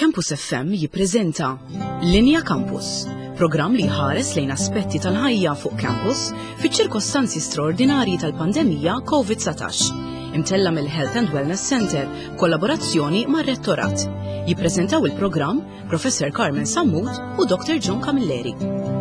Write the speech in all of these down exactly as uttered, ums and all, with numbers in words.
Campus F M jippreżenta Linja Campus, programm li ħares lejn aspetti tal-ħajja fuq campus fiċ-ċirkostanzi straordinarji tal-pandemija COVID nineteen. Imtella mill-Health and Wellness Center, kollaborazzjoni mar-Rettorat. Jippreżentaw il-programm Professor Carmen Sammut u Doctor John Camilleri.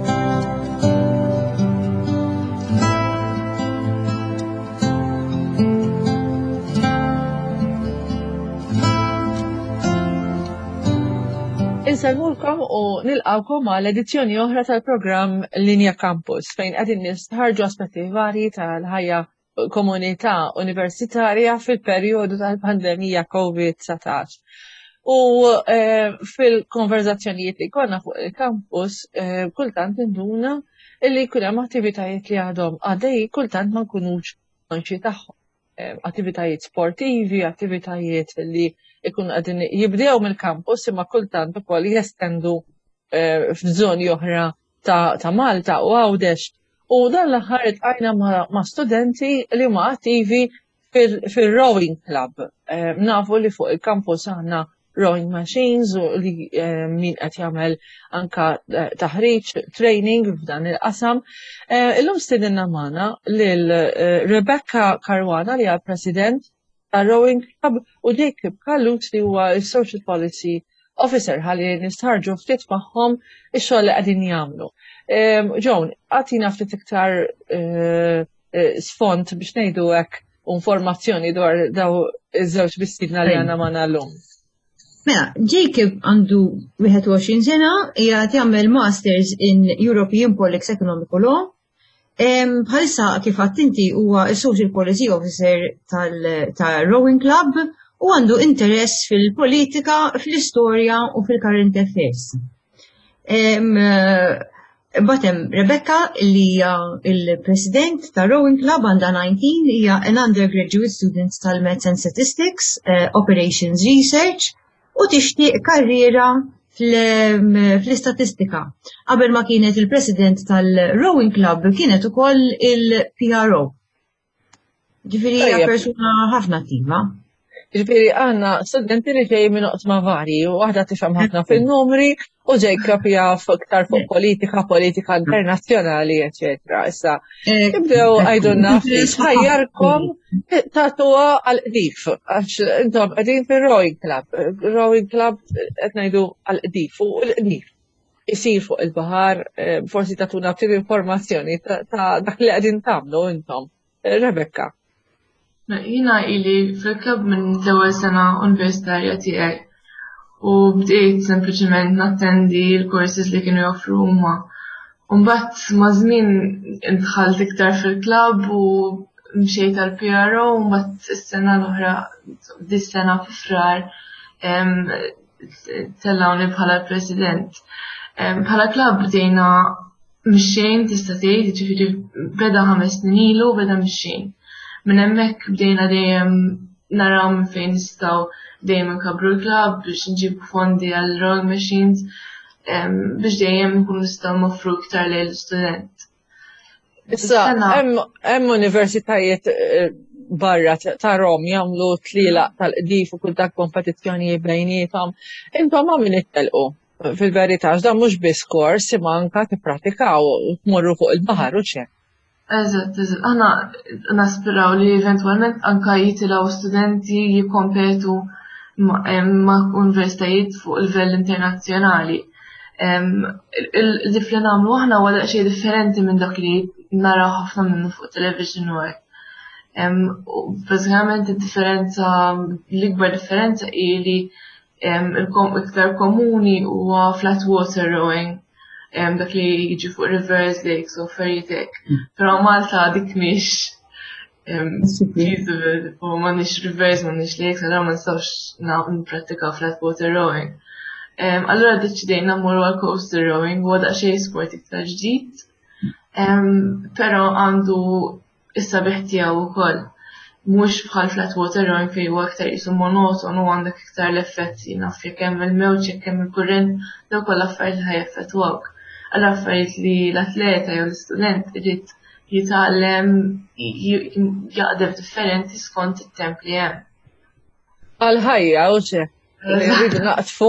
Insalmulkom u nilqawkom għal edizzjoni oħra tal-programm Linja Campus fejn qegħdin nistħarġu aspetti varji tal-ħajja komunità universitarja fil-perjodu tal-pandemija COVID nineteen. U eh, fil-konverzazzjonijiet li konna fuq il-campus eh, kultant induna illi jkun hemm attivitajiet li għadhom għaddej kultant ma nkunux konxi tagħhom. Eh, attivitajiet sportivi, attivitajiet li ikun għadin jibdew mill-campus imma kultant ukoll jestendu eh, f'żoni oħra ta', ta Malta u Għawdex. U dan l-aħħar iltqajna ma', ma studenti li huma attivi fil-rowing club. Eh, nafu li fuq il-campus għandna rowing machines u li eh, min qed jagħmel anka eh, taħriġ training f'dan il-qasam. Eh, illum stidinna magħna lil eh, Rebecca Caruana li hija President ta' Rowing Club u Jacob Kallut li huwa il-Social Policy Officer ħalli nistħarġu ftit magħhom ix-xogħol li qegħdin jagħmlu. Um, John, għatina ftit iktar uh, uh, sfond biex ngħidu hekk informazzjoni dwar daw iż-żewġ bistidna li għandna magħna llum. Mela, Jacob għandu wieħed u għoxrin sena, hija jagħmel Masters in European Politics Economic Law. Bħalissa kif għattinti huwa il-Social Policy Officer tal-Rowing Club u għandu interess fil-politika, fil-istorja u fil-current affairs. Batem Rebecca li hija il-President tal-Rowing Club għandha nineteen, hija an undergraduate student tal-Maths and Statistics, uh, Operations Research u tixtieq karriera fl-istatistika. Qabel ma kienet il-president tal-Rowing Club kienet ukoll il-P R O. Ġifieri hija persuna ħafna attiva. Ġifieri għandna studenti li ġej minn oqsma varji u waħda tifhem ħafna fil-numri u Jacob jaf iktar fuq politika, politika internazzjonali, eċetera. Issa ibdew għajdunna ħajjarkom tagħtuha għal-qdif għax intom qegħdin fir-Rowing Club. Rowing Club qed ngħidu għal-qdif u l-qdif isir fuq il-baħar, forsi tagħtuna ftit informazzjoni ta' dak li qegħdin tagħmlu intom. Rebecca. Jina ili fil-klub minn l-ewwel sena universitarja tiegħi u bdejt sempliċement nattendi l-courses li kienu joffru huma. U mbagħad ma' żmien intħalt iktar fil-klub u mxejt għall-P R O u mbagħad is-sena l-oħra dis-sena f'Frar tellawni bħala president. Bħala klub bdejna mxejn tista' tgħid, jiġifieri beda ħames snin ilu beda mxejn. Minn hemmhekk bdejna dejjem naraw minn fejn nistgħu dejjem inkabru l-klabb biex nġibu fondi għal rowing machines biex dejjem nkunu nistgħu noffru iktar lejn l-istudent. Issa hemm universitajiet barra ta' Rom jagħmlu tlielaq tal-qdif u kull dak kompetizzjoni bejniethom. Intom ma' min ittelqu fil-verità dan mhux biss kors imma anke tippratikaw u tmorru fuq il-baħar u x'hemm. Eżatt, eżatt. Aħna naspiraw li eventwalment anka jitilgħu studenti jikkompetu ma' universitajiet fuq livell internazzjonali. Dik li nagħmlu aħna huwa daqsxejn differenti minn dak li naraw ħafna minnu fuq television u hekk. Bażikament id-differenza, l-ikbar differenza hi li iktar komuni huwa flat water rowing. Dak li jiġi fuq rivers, lakes u affarijiet hekk. Però Malta dik mhix feasible u m'għandniex rivers, m'għandniex lakes, allura ma nistgħux nipprattikaw flat water rowing. Allura ddeċidejna mmorru għal coastal rowing huwa daqsxejn sport iktar ġdid, però għandu is-sabiħ tiegħu wkoll. Mhux bħal flat water rowing fejn huwa aktar qisu monoton u għandek iktar l-effetti naf jekk hemm il-mewġ jekk hemm il-kurrent dawn kollha affarijiet li ħajaffettwawk. Għal affarijiet li l-atleta jew l-istudent irid jitgħallem jaqdef differenti skont it-temp li hemm. Għal-ħajja u xi. li rridu naqtfu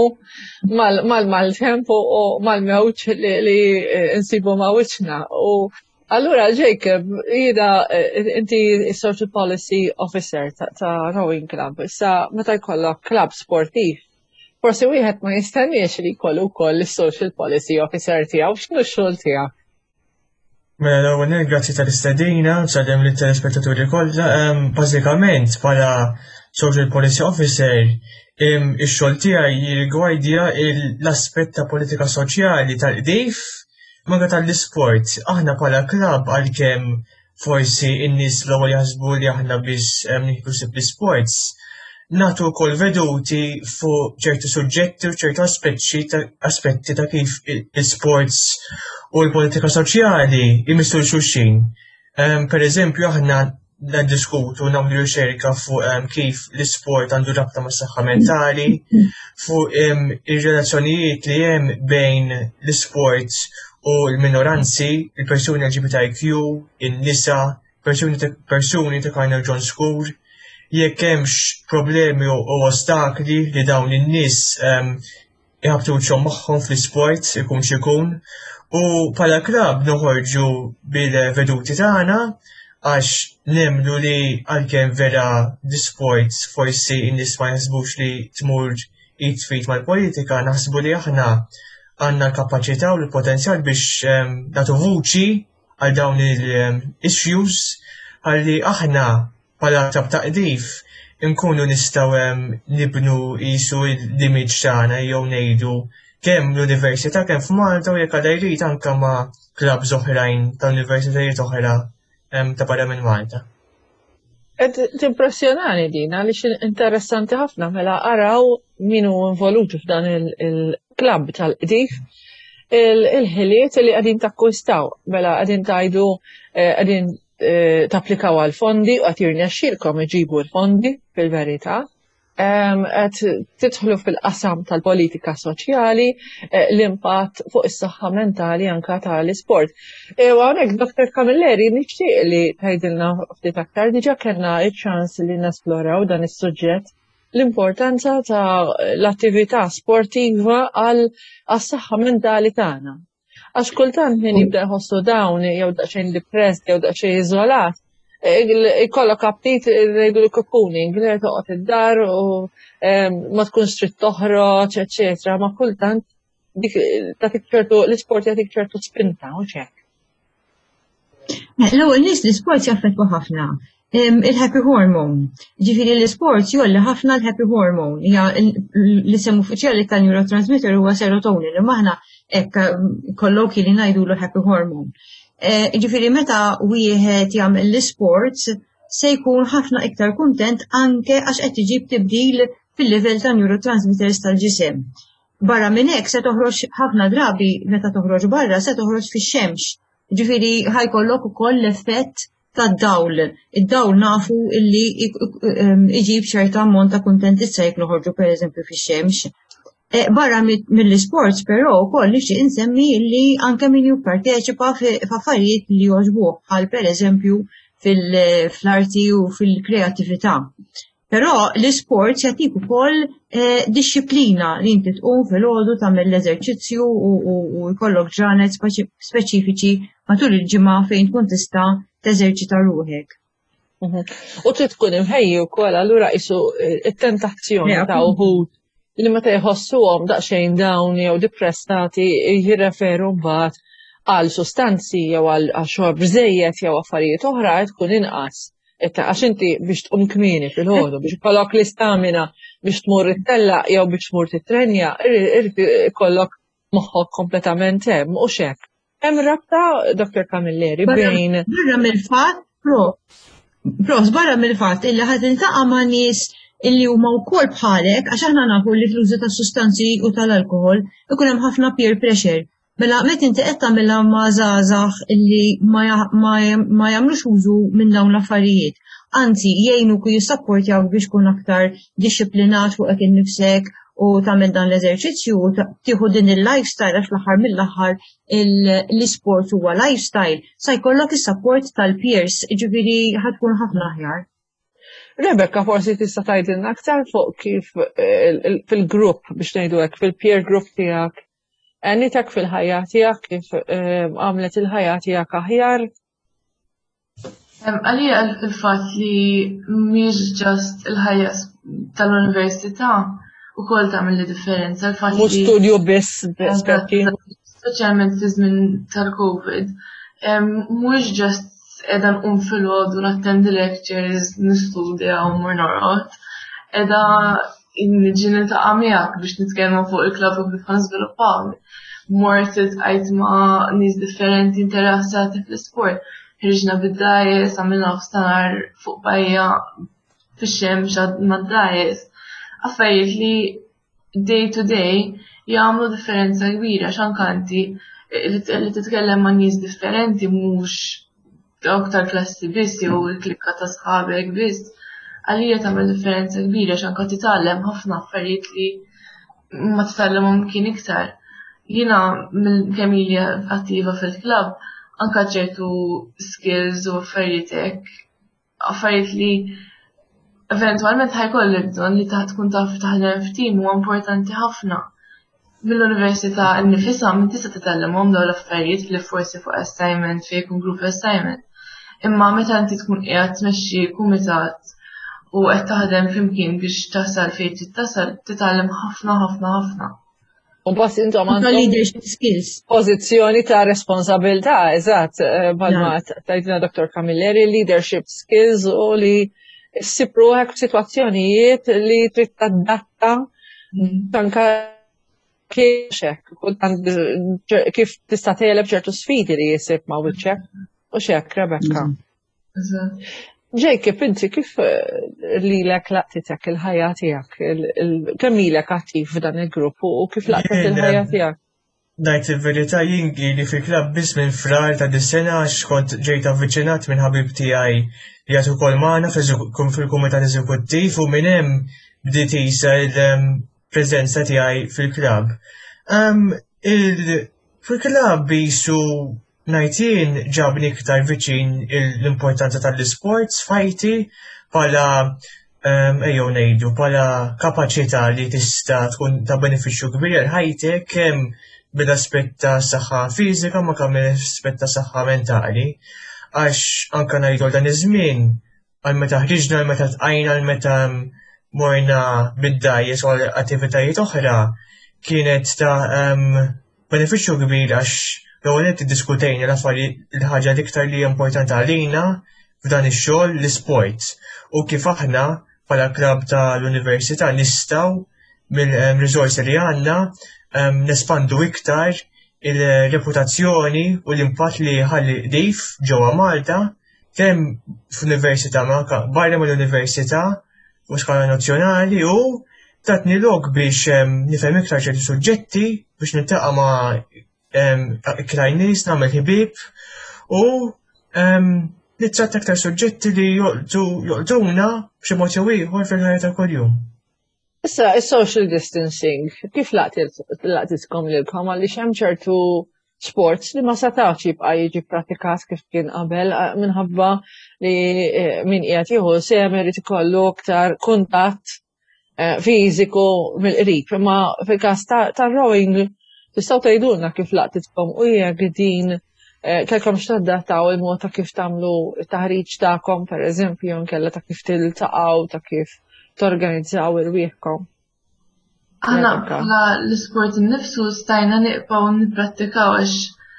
mal-tempo u mal-mewċ li nsibu ma' wiċċna. U allura Jacob, jida inti social policy officer ta' rowing club. Issa meta jkollok club sportiv, forsi wieħed ma jistenniex li jkollu wkoll is-social policy officer tiegħu. X'inhu x-xogħol tiegħek? Mela l-ewwel grazzi tal-istedina, nsellem lit-telespettaturi kollha. Bażikament bħala social policy officer ix-xogħol tiegħi jirrigwardja l-aspett ta' politika soċjali tal-qdif manka tal-isport. Aħna bħala klabb għalkemm forsi n-nies l-ewwel jaħsbu li aħna biss nieħdu sib l-sports, nagħtu wkoll veduti fuq ċertu suġġetti u ċertu aspetti ta' kif l-sports u l-politika soċjali jmissu l-xulxin. Per eżempju, aħna diskutu nagħmlu riċerka fuq kif l-isport għandu rabta mas saħħa mentali, fuq ir-relazzjonijiet li hemm bejn l-isport u l-minoranzi, il-persuni L G B T I Q, in-nisa, persuni ta' Cardinal John School, jekk hemmx problemi u ostakli li dawn in-nies iħabtu wiċċhom magħhom fl-isport ikun x'ikun. U bħala klabb noħorġu bil-veduti tagħna għax nemlu li għalkemm vera l-isport forsi n-nies ma jaħsbux li tmur jitfit mal-politika, naħsbu li aħna għandna l-kapaċità u l-potenzjal biex nagħtu vuċi għal dawn il-issues għalli aħna bħala tab taqdif nkunu nistgħu nibnu qisu l-image tagħna jew ngħidu kemm l-Università kemm f'Malta u jekk għadha jrid anke ma' klabbs oħrajn ta' universitajiet oħra ta' barra minn Malta. Qed timpressjonani din għaliex interessanti ħafna mela araw min hu involuti f'dan il-klabb tal-qdif il-ħiliet li qegħdin takkwistaw mela qegħdin tgħidu qegħdin tapplikaw għal fondi u qed jirnexxielkom iġibu l-fondi fil-verità. Qed tidħlu fil-qasam tal-politika soċjali, l-impatt fuq is-saħħa mentali anke tal-isport. U hawnhekk Doktor Camilleri nixtieq li tgħidilna ftit aktar diġà kellna ċ-ċans li nesploraw dan is-suġġett l-importanza ta' l-attività sportiva għal għas-saħħa mentali tagħna. Għax kultant min jibda jħossu dawn jew daqsxejn depressed jew daqsxejn iżolat, ikollok aptit ngħidu l-cocooning, li toqgħod id-dar u ma tkunx trid toħroġ, eċetera, ma kultant dik tagħtik ċertu l-isport jagħtik ċertu spinta u hekk. L-ewwel nies l-isport jaffettwa ħafna. Il-happy hormone. Ġifieri l-isport jolli ħafna l-happy hormone. Hija l-isem uffiċjali tal-neurotransmitter huwa serotonin, imma aħna hekk kollok li ngħidulu happy hormone. Ġifieri meta wieħed jagħmel l-isports se jkun ħafna iktar kuntent anke għax qed iġib tibdil fil-livell ta' neurotransmitters tal-ġisem. Barra minn hekk se toħroġ ħafna drabi meta toħroġ barra se toħroġ fix-xemx. Ġifieri ħajkollok ukoll l-effett tad-dawl. Id-dawl nafu illi iġib ċerta ammont ta' kuntentizza jekk noħorġu pereżempju fix-xemx. Barra mill-isports però wkoll nixtieq insemmi li anke min jipparteċipa f'affarijiet li jogħġbuh bħal pereżempju fil-arti u fil-kreattività. Però l-isports jagħtik ukoll disċiplina li inti tqum filgħodu tagħmel l-eżerċizzju u jkollok ġranet speċifiċi matul il-ġimgħa fejn tkun tista' teżerċita ruħek. U trid tkun imħejji wkoll allura qisu it-tentazzjoni ta' wħud li meta jħossuhom daqsxejn dawn jew depressati jirreferu mbagħad għal sustanzi jew għal xorb żejjed jew affarijiet oħra qed tkun inqas. Għax inti biex tqum kmieni fil-ħodu, biex ikollok l-istamina biex tmur it-tellaq jew biex tmur titrenja, irid ikollok moħħok kompletament hemm u x'hekk. Hemm rabta, Doktor Camilleri, bejn. Barra mill-fatt, pro, pros barra mill-fatt illi ħadd intaqa' ma' nies illi huma wkoll bħalek għax aħna nafu li fl-użu tas-sustanzi u tal-alkohol ikun hemm ħafna peer pressure. Mela meta inti qed tagħmilha ma' żgħażagħ illi ma jagħmlux użu minn dawn l-affarijiet. Anzi, jgħinuk u jissapportjawk biex tkun aktar dixxiplinat fuq innifsek u tagħmel dan l-eżerċizzju u tieħu din il-lifestyle għax l-aħħar mill-aħħar l-isport huwa lifestyle, sa jkollok is-support tal-peers, ġifieri ħadkun ħafna aħjar. Rebecca forsi tista' tgħidilna aktar fuq kif fil-grupp biex ngħidu hekk fil-peer group tiegħek għanitek fil-ħajja tiegħek kif għamlet il-ħajja tiegħek aħjar. Għalija il-fatt li mhix ġast il-ħajja tal-università ukoll tagħmel li differenza. Mhux studju biss speċi. Speċjalment fi żmien tal-COVID, mhux ġast edha nqum fil-għodu nattendi lectures, nistudja u mur norqod. Edha nġi niltaqa' miegħek biex nitkellmu fuq il-klabb u kif ħanżviluppaw. Mort iltqajt ma' nies differenti interessati fl-isport. Ħriġna bid-dajes, għamilna f'stanar fuq bajja fix-xemx mad-dajes. Affarijiet li day to day jagħmlu differenza kbira x'ankanti li titkellem ma' nies differenti mhux dawk tal-klassi biss jew il-klikka ta' sħabek biss, għalija tagħmel differenza kbira x'anka titgħallem ħafna affarijiet li ma titgħallemhom kien iktar. Jiena kemm ilha attiva fil-klabb anka ċertu skills u affarijiet hekk, affarijiet li eventwalment ħajkollek bżonn li taħt tkun taf taħdem f'tim huwa importanti ħafna. Mill-università nnifisha min tista' titgħallemhom dawn l-affarijiet li forsi fuq assignment fejn jkun group assignment. Imma meta inti tkun qiegħed tmexxi kumitat u qed taħdem flimkien biex tasal fejn trid tasal titgħallem ħafna ħafna ħafna. U pass intom għandhom leadership skills. Pożizzjoni ta' responsabilità, eżatt, bħalma tajtina Doktor Camilleri, leadership skills u li ssibru hekk f'sitwazzjonijiet li trid tadatta tanka kif tista' tgħeleb ċertu sfidi li jisib ma' wiċċek. U xek, Rebecca. Jacob, inti kif lilek laqtitek il-ħajja tiegħek? Kemm ilek attiv f'dan il-grupp u kif laqtet il-ħajja tiegħek? Ngħid il-verità jingi li fil-klabb biss minn frar ta' dis-sena għax kont ġejt avviċinat minn ħabib tiegħi li għatu kol magħna fil-kumitat eżekuttiv u minn hemm bdiet isa il-preżenza tiegħi fil-klabb. Fil-klabb jisu najtin ġabni iktar viċin l-importanza tal-sports fajti pala ejjew ngħidu pala kapaċità li tista' tkun ta' benefiċċju kbir għal ħajtek kemm bil-aspett ta' saħħa fiżika ma kemm bil-aspett ta' saħħa mentali. Għax anke ngħidu dan iż-żmien għal meta ħriġna għal meta tqajna għal meta morna bid-dajjes u għal attivitajiet oħra kienet ta' benefiċċju kbir għax l-għonet id-diskutejna l-affarijiet il-ħaġa l-iktar li importanti għalina f'dan ix-xogħol l-sport u kif aħna bħala klabb tal-università nistgħu mill-riżorsi li għandna nespandu iktar il-reputazzjoni u l-impatt li ħalli dejf ġewwa Malta kemm f'università ma barra mill-università u skala nazzjonali u tatni lok biex nifhem iktar ċerti suġġetti biex nittaqa' ma' iktar nies nagħmel ħbieb u nittratta aktar suġġetti li joqtuna b'xi mod jew ieħor fil-ħajja ta' kuljum. Issa, is-social distancing, kif laqtitkom lilkom għaliex hemm ċertu sports li ma setgħux jibqa' jiġi prattikat kif kien qabel minħabba li min qiegħed jieħu sehem irid ikollu aktar kuntatt fiżiku mill-qrib, imma fil-każ tar-rowing tistgħu tgħidulna kif laqtitkom u jekk din kellkom x'tadattaw il-mod ta' kif tagħmlu t-taħriġ tagħkom pereżempju nkella ta' kif tiltaqgħu ta' kif torganizzaw irwieħkom. Aħna bħala l-isport innifsu stajna niqpaw nipprattikaw għax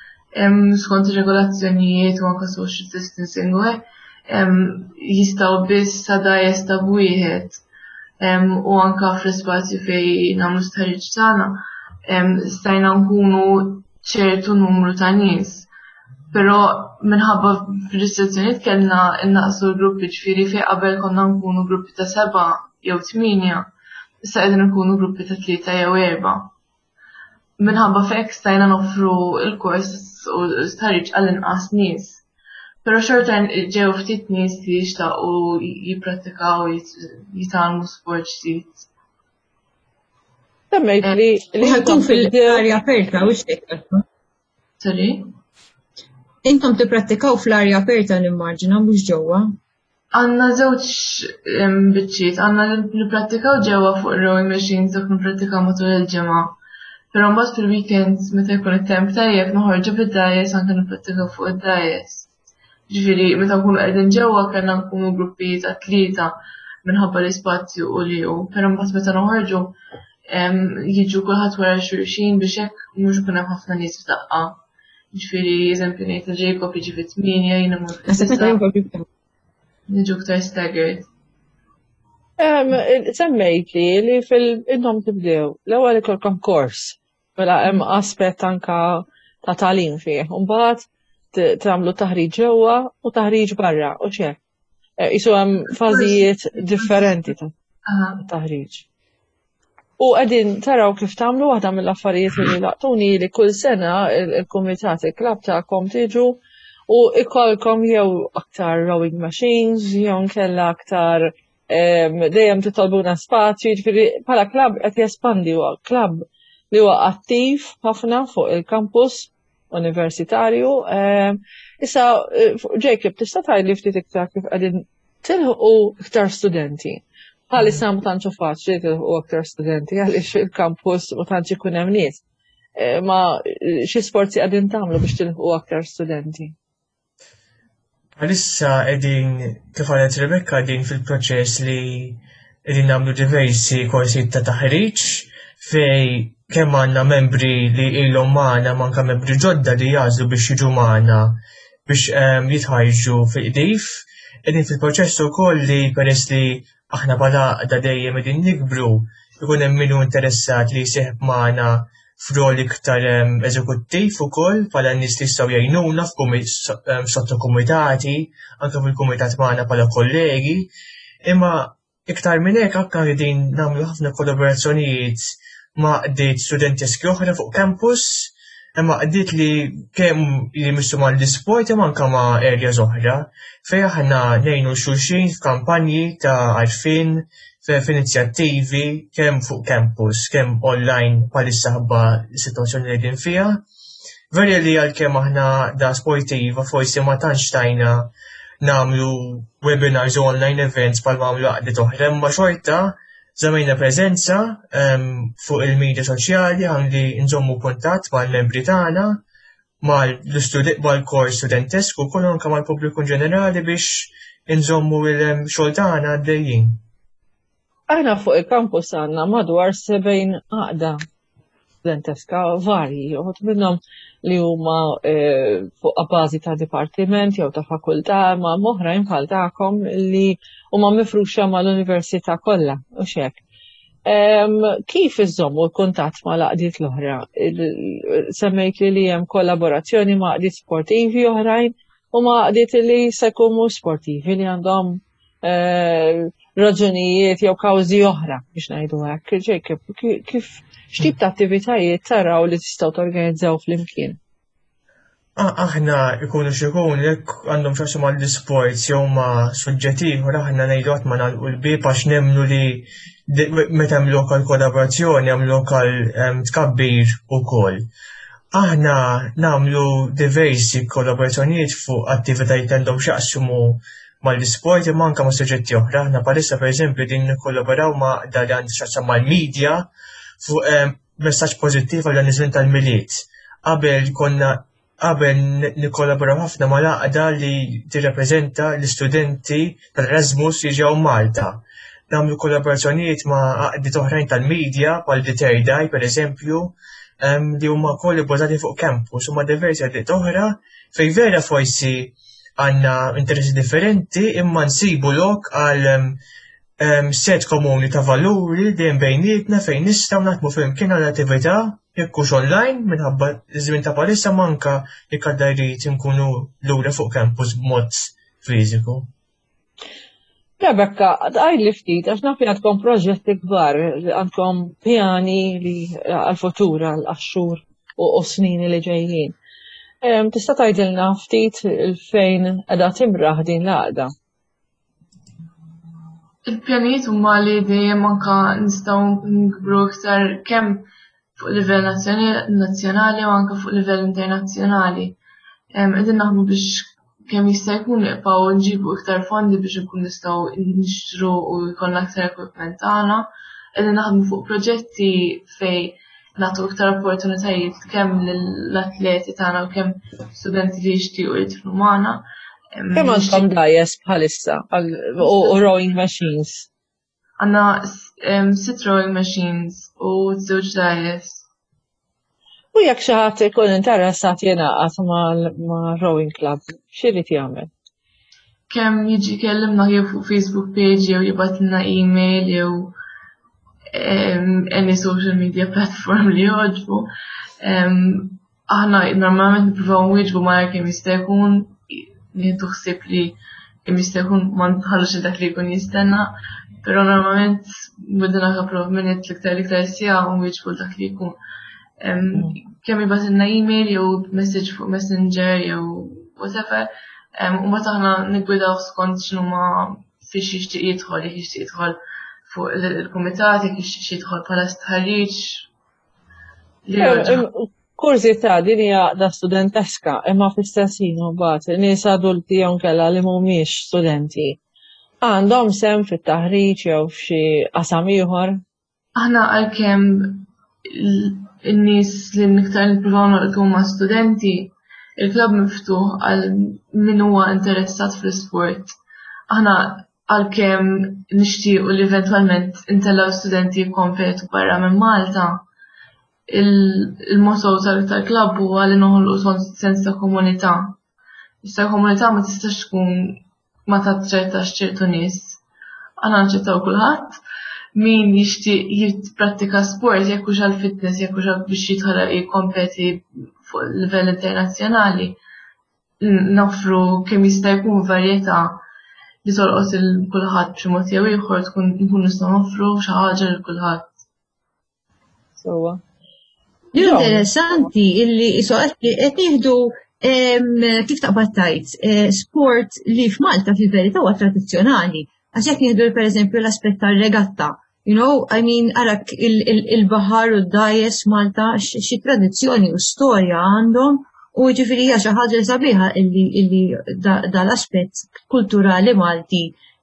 skont ir-regolazzjonijiet u anke social distancing u jistgħu biss sada jista' wieħed u anke fl-ispazju fejn nagħmlu stħarriġ tagħna stajna nkunu ċertu numru ta' nies. Però minħabba fil-restrizzjonijiet kellna innaqsu l-gruppi ġifieri fejn qabel konna nkunu gruppi ta' seba' jew tminja, issa qegħdin nkunu gruppi ta' tlieta jew erba'. Minħabba f'hekk stajna noffru l-kors u l-stħarriġ għall-inqas nies. Però xorta ġew ftit nies li jixtaqu jipprattikaw jitgħallmu sport ġdid. Semmejt li li ħakun fil-arja aperta u x'tek. Sorry? Intom tipprattikaw fl-arja aperta nimmaġina mhux ġewwa. Għanna żewġ biċċiet, għanna nipprattikaw ġewwa fuq rowing machines dak nipprattikaw matul il-ġimgħa. Però mbagħad fil-weekends meta jkun it-temp tajjeb noħorġu bid-dajes anke nipprattikaw fuq id-dajes. Ġifieri meta nkunu qegħdin ġewwa kellna nkunu gruppi ta' tlieta minħabba l-ispazju u li hu, però mbagħad meta noħorġu jiġu kulħadd wara xulxin biex hekk mhux ikun hemm ħafna nies f'daqqa. Ġifieri eżempju ngħid Jacob jiġi fit-tminja jiena mur fit-tisa. Niġu ktar staggered. Semmejt li li fil-innom tibdew l-ewwel ikolkom kors mela hemm aspett anka ta' tagħlim fih. Imbagħad tagħmlu taħriġ ġewwa u taħriġ barra u x'hekk. Isu hemm fażijiet differenti ta' taħriġ. U qegħdin taraw kif tagħmlu waħda mill-affarijiet li laqtuni li kull sena il-kumitat il-klabb tagħkom tiġu u ikolkom jew aktar rowing machines, jew nkella aktar dejjem titolbuna spazju, jiġifieri bħala klabb qed jespandi huwa klabb li huwa attiv ħafna fuq il-kampus universitarju. Issa Jacob tista' tgħidli ftit iktar kif qegħdin tilħu iktar studenti. Bħalissa ma tantx faċli tilħu aktar studenti għaliex il-kampus ma tantx ikun hemm nies. Ma xi sforzi qegħdin tagħmlu biex tilħu aktar studenti? Għalissa edin, kif għalet Rebecca, edin fil-proċess li edin namlu diversi korsijiet ta' taħriġ fej kemm għandna membri li ilhom magħna manka membri ġodda li jażlu biex jiġu magħna biex jitħarġu fil-qdif. Edin fil-proċess ukoll li peress li aħna bħala da dejjem edin nikbru ikun hemm minnu interessat li jsieħeb magħna f'rol iktar eżekuttiv ukoll bħala nies li jistgħu jgħinuna sottokumitati, anke fil-kumitat magħna bħala kollegi, imma iktar minn hekk anke qegħdin nagħmlu ħafna kollaborazzjonijiet ma' qdiet studenteskli oħra fuq campus, imma qdiet li kemm jmissu mal-disport imma anke ma' areas oħra fejn aħna ngħinu xulxin f'kampanji ta' għarfien f'inizjattivi kemm fuq campus, kemm online bħalissa ħabba s-sitwazzjoni li qegħdin fiha. Verja li għalkemm aħna da sportiva forsi ma tantx tajna nagħmlu webinars u online events bħal magħmlu għaqdiet oħra, imma xorta żammejna preżenza fuq il-medja soċjali ħalli nżommu kuntatt mal-membri tagħna, mal-kors studentesku u anke mal-pubbliku ġenerali biex inżommu l-xogħol tagħna għaddejjin. Aħna fuq il-kampus għandna madwar sebgħin għaqda studenteska varji, uħut minnhom li huma fuq bażi ta' dipartiment jew ta' fakultà ma' oħrajn bħal tagħkom li huma mifruxa mal-università kollha u x'hekk. Kif iżommu l-kuntatt ma' l-għaqdiet l-oħra? Semmejt li hemm kollaborazzjoni ma' qdiet sportivi oħrajn u ma' qdiet li se jkunu sportivi li għandhom raġunijiet jew kawżi oħra biex ngħidu hekk. Jacob, kif x'tip ta' attivitajiet taraw li tistgħu torganizzaw flimkien? Aħna ikunu xi jkun jekk għandhom xi mal-isports jew ma' suġġetti ieħor aħna ngħidu qatt ma nagħlqu l-bieb għax nemmnu li meta hemm lokal kollaborazzjoni hemm lokal tkabbir ukoll. Aħna nagħmlu diversi kollaborazzjonijiet fuq attivitajiet għandhom x'jaqsmu mal-isport imma anke ma' suġġetti oħra. Aħna bħalissa pereżempju din nikkollaboraw ma' dan li għandu x'jaqsam mal-medja fuq messaġġ pożittiv għal dan iż-żmien tal-miliet. Qabel konna qabel nikkollaboraw ħafna mal-għaqda li tirrappreżenta l-istudenti tal-Erasmus li ġew Malta. Nagħmlu kollaborazzjonijiet ma' għaqdiet oħrajn tal-medja bħal Diterdaj pereżempju li huma wkoll ibbażati fuq campus huma diversi għaqdiet oħra fejn vera forsi għandna interessi differenti imma nsibu lok għal set komuni ta' valuri dejjem bejnietna fejn nistgħu naħdmu flimkien għal attività jekk hux online minħabba żmien ta' bħalissa manka jekk għadha jrid inkunu lura fuq campus b'mod fiżiku. Rebecca, għaj li ftit, għax nafi għandkom proġetti kbar, għandkom pjani li għal-futur, għal-axxur u snini li ġejjin. Tista' tgħidilna ftit il-fejn qiegħda timraħ din l-għaqda? Il-pjanijiet huma li dejjem anke nistgħu nkbru iktar kemm fuq livell nazzjonali u anke fuq livell internazzjonali. Qegħdin naħdmu biex kemm jista' jkun niqpaw nġibu iktar fondi biex nkun nistgħu nixtru u jkollna aktar equipment tagħna. Qegħdin naħdmu fuq proġetti fejn nagħtu iktar opportunitajiet kemm lill-atleti tagħna u kemm studenti li jixtiequ jidħlu magħna. Kemm għandkom dajes bħalissa u rowing machines? Għandna sit rowing machines u żewġ dajes. U jekk xi ħadd ikun interessat jingħaqad ma' rowing club, x'irid jagħmel? Kemm jiġi kellimna jew fuq Facebook page jew jibgħatilna email jew any social media platform li jogħġbu. Aħna normalment nippruvaw nwieġbu malajr kemm jista' jkun nieħdu ħsieb li kemm jista' jkun ma nħallux dak li jkun jistenna, però normalment budna kapru minnet l-iktar l-iktar sija u nwieġbu dak li jkun. Kemm jibgħatilna email jew message fuq Messenger jew whatever, u mbagħad aħna niggwidaw skont x'inhuma fiex jixtieq jidħol, jekk jixtieq jidħol fuq il-kumitat, jekk jixtieq jidħol bħala stħarriġ. Kurzità din hija da studenteska, imma fl-istess ħin mbagħad nies adulti jew kellha li mhumiex studenti għandhom sem fit-taħriġ jew f'xi qasam ieħor? Aħna għalkemm in-nies li niktar nippruvaw noqgħdu ma' studenti, il-klabb miftuħ għal min huwa interessat fl-isport. Aħna għalkemm nixtiequ li eventwalment intellaw studenti jikkompetu barra minn Malta, il-motto tal-klabb huwa li noħolqu sens ta' komunità. Issa komunità ma tistax tkun ma taċċettax ċertu nies. Aħna naċċettaw kulħadd. Min jixtieq jipprattika sport jekk hux għall-fitness jekk hux biex jidħol jikkompeti fuq livell internazzjonali, noffru kemm jista' jkun varjetà li tolqot il kulħadd b'xi mod jew ieħor tkun nkun nistgħu noffru xi ħaġa lil kulħadd. Sewwa. Interessanti illi qed nieħdu kif taqbad tajt sport li f'Malta fil-verità huwa tradizzjonali. Għax jekk nieħdu pereżempju l-aspett tar-regatta. You know, I mean, għarak il-bahar u d-dajes Malta xi tradizzjoni u storja għandhom u ġifiri hija xi ħaġa sabiħa illi dal-aspett kulturali Malti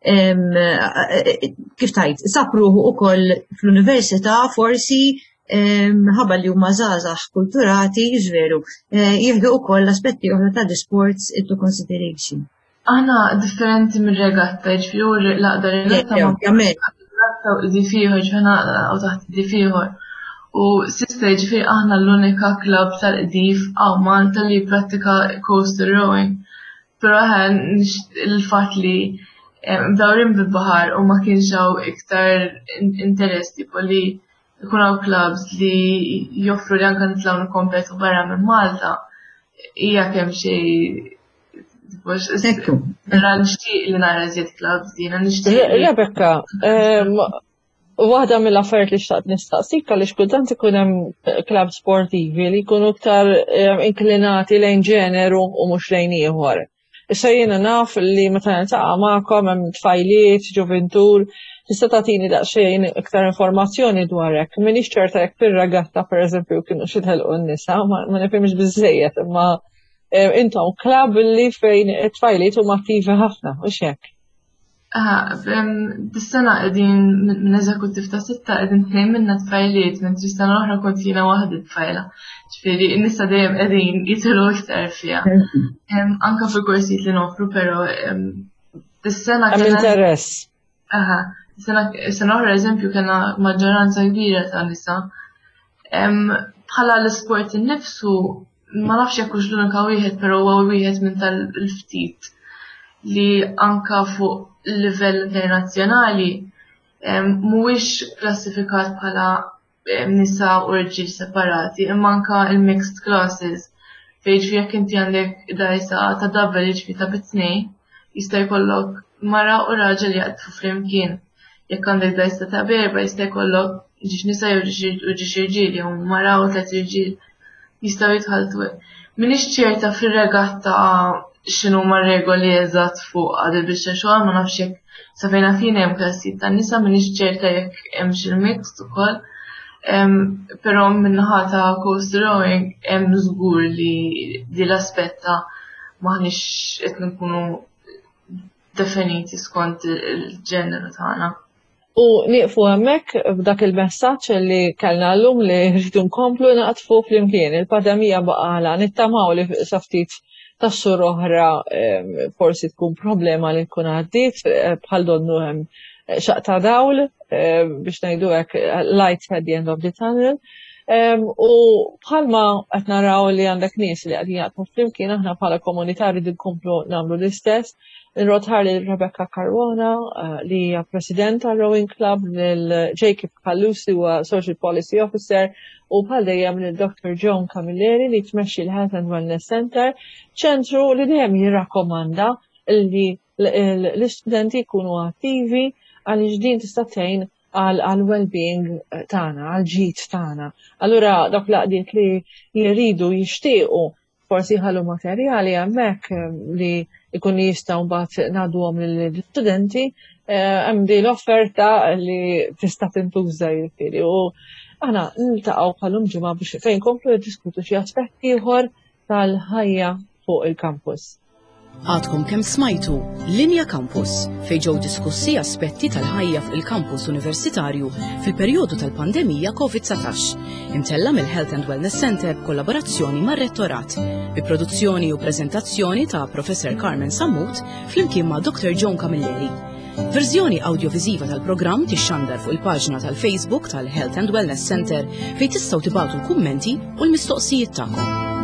kif tajt sapruħu ukoll fl-università forsi ħabba li huma żgħażagħ kulturati ġveru jieħdu wkoll l-aspetti oħra tal-sports into consideration. Aħna differenti mir-regatta, ġifieri l-aqda regatta u id-difiħor, ġifina u taħt id-difiħor. U sista ġifiri aħna l-unika klab tal-qdif għaw Malta li pratika coastal rowing. Pero ħan il-fat li mdawrin bil-bahar u ma kienxaw iktar interess tipo li jkunaw klabs li joffru li anka nitlaw n-kompetu barra minn Malta. Ija kem xej Ekku. Nara nixtieq li nara żied klabs dina nixtieq. Rebecca, waħda mill-affarijiet li xtaqt nistaqsik għaliex kultant ikun hemm klab sportivi li jkunu iktar inklinati lejn ġeneru u mhux lejn ieħor. Issa jiena naf li meta niltaqa' magħkom hemm tfajliet, ġuventur, tista' tagħtini daqsxejn iktar informazzjoni dwar hekk. M'iniex ċerta jekk fir-ragatta pereżempju kienu xi tħelqu n-nisa, ma nifhimx biżżejjed imma intom klab li fejn it-tfajliet huma attivi ħafna, u x'hekk? Dis-sena qegħdin minn eżekuttiv ta' sitta qegħdin tnejn minna tfajliet, mentri s-sena l-oħra kont jiena waħda tfajla. Ġifieri n-nisa dejjem qegħdin jidħlu iktar fiha. Anke fil-korsijiet li noffru, però dis-sena hemm interess. Aha, is-sena oħra eżempju kellna maġġoranza kbira ta' nisa. Bħala l-isport innifsu ma nafx jekk hux l-unika wieħed, però huwa wieħed minn tal-ftit li anka fuq livell internazzjonali mhuwiex klassifikat bħala nisa u rġiel separati, imma anka il-mixed classes fejn jekk inti għandek dajsa ta' double ġifi ta' bitnej, jista' jkollok mara u raġel jaqtfu flimkien. Jekk għandek dajsa ta' berba jista' jkollok ġiex nisa jew ġiex irġiel jew mara u tliet irġiel jistgħu jitħaltu. M'iniex ċerta fir-regatta x'inhuma regoli eżatt fuq għadil biex xogħol, ma nafx jekk sa fejn fin hemm klassijiet tan-nisa, m'iniex ċerta jekk hemm xi mixed ukoll. Però min-naħa ta' coastal rowing hemm żgur li di l-aspett ta' maħniex qed nkunu definiti skont il-ġeneru tagħna. U nieqfu hemmhekk b'dak il-messaġġ li kellna llum li rridu nkomplu naqtfu flimkien. Il-pandemija baqala nittamaw li sa ftit tax-xhur oħra forsi tkun problema li tkun għaddiet bħal donnu hemm xaqta dawl biex ngħidu hekk light at the end of the tunnel. U bħalma qed naraw li għandek nies li qegħdin jaqtmu flimkien aħna bħala komunità rridu nkomplu nagħmlu l-istess. Nrotħar li Rebecca Caruana li hija President tal-Rowing Club, lil Jacob Callusi huwa Social Policy Officer u bħal dejjem lil Doctor Joan Camilleri li tmexxi l-Health and Wellness Center, ċentru li dejjem jirrakkomanda li l-istudenti jkunu attivi għaliex din tista' tgħin għal well-being tagħna, għal ġid tagħna. Allura dak laqdiet li jridu jixtiequ forsi ħallu materjali hemmhekk li ikun jistgħu mbagħad ngħadduhom lill-istudenti hemm din l-offerta li tista' tintuża jiġifieri. U aħna niltaqgħu bħalhom ġimgħa biex fejn komplu jiddiskutu xi aspetti ieħor tal-ħajja fuq il-campus. Għadkom kemm smajtu Linja Campus fejn ġew diskussi aspetti tal-ħajja fuq il-campus universitarju fil-perjodu tal-pandemija COVID satax, imtella mill-Health and Wellness Center b'kollaborazzjoni mar-Rettorat, bi produzzjoni u preżentazzjoni ta' Professor Carmen Sammut flimkien ma' Doctor Joan Camilleri. Verżjoni audiovisiva tal-programm tixxandar fuq il-paġna tal-Facebook tal-Health and Wellness Center fejn tistgħu tibgħatu l-kummenti u l-mistoqsijiet tagħkom.